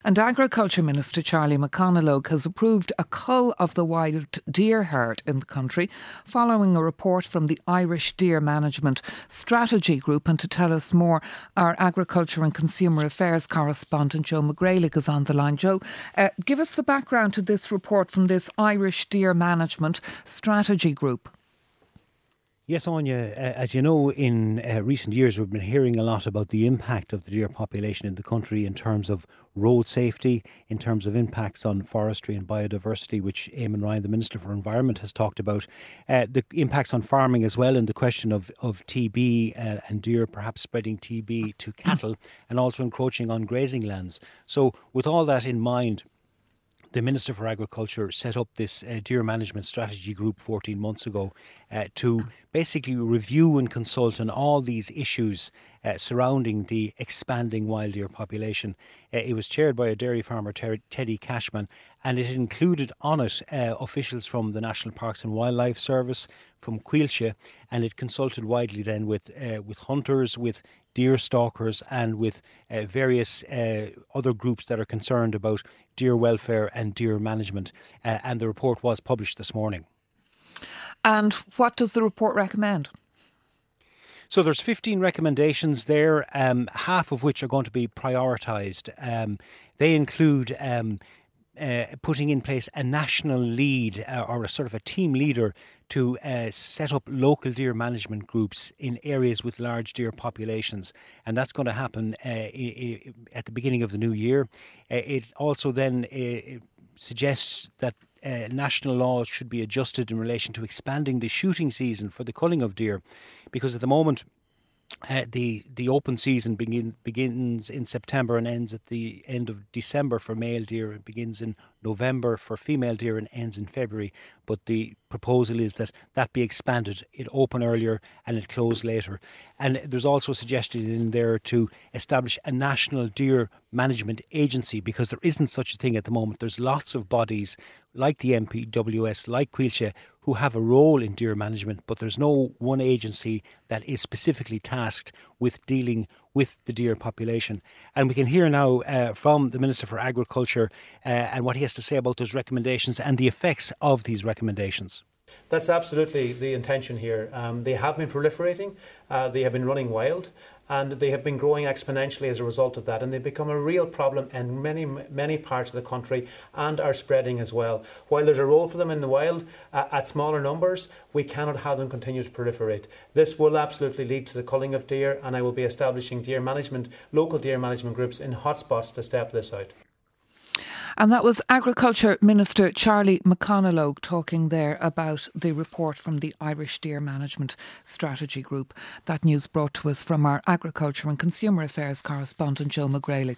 And Agriculture Minister Charlie McConalogue has approved a cull of the wild deer herd in the country following a report from the Irish Deer Management Strategy Group. And to tell us more, our Agriculture and Consumer Affairs correspondent Joe McGraillick is on the line. Joe, give us the background to this report from this Irish Deer Management Strategy Group. Yes, Anya, as you know, in recent years we've been hearing a lot about the impact of the deer population in the country in terms of road safety, in terms of impacts on forestry and biodiversity, which Eamon Ryan, the Minister for Environment, has talked about. The impacts on farming as well, and the question of TB and deer perhaps spreading TB to cattle and also encroaching on grazing lands. So with all that in mind, the Minister for Agriculture set up this Deer Management Strategy Group 14 months ago to basically review and consult on all these issues surrounding the expanding wild deer population. It was chaired by a dairy farmer, Teddy Cashman, and it included on it officials from the National Parks and Wildlife Service, from Coillte, and it consulted widely then with hunters, with deer stalkers, and with various other groups that are concerned about deer welfare and deer management. And the report was published this morning. And what does the report recommend? So there's 15 recommendations there, half of which are going to be prioritised. They include putting in place a national lead or a sort of a team leader to set up local deer management groups in areas with large deer populations. And that's going to happen at the beginning of the new year. It also then suggests that national laws should be adjusted in relation to expanding the shooting season for the culling of deer, because at the moment the open season begins in September and ends at the end of December for male deer. It begins in November for female deer and ends in February. But the proposal is that be expanded. It open earlier and it close later. And there's also a suggestion in there to establish a national deer management agency, because there isn't such a thing at the moment. There's lots of bodies like the MPWS, like Coillte, who have a role in deer management, but there's no one agency that is specifically tasked with dealing with the deer population. And we can hear now from the Minister for Agriculture and what he has to say about those recommendations and the effects of these recommendations. That's absolutely the intention here. They have been proliferating, they have been running wild, and they have been growing exponentially as a result of that, and they've become a real problem in many parts of the country and are spreading as well. While there's a role for them in the wild, at smaller numbers, we cannot have them continue to proliferate. This will absolutely lead to the culling of deer, and I will be establishing local deer management groups in hotspots to step this out. And that was Agriculture Minister Charlie McConalogue talking there about the report from the Irish Deer Management Strategy Group. That news brought to us from our Agriculture and Consumer Affairs correspondent Joe McGraillick.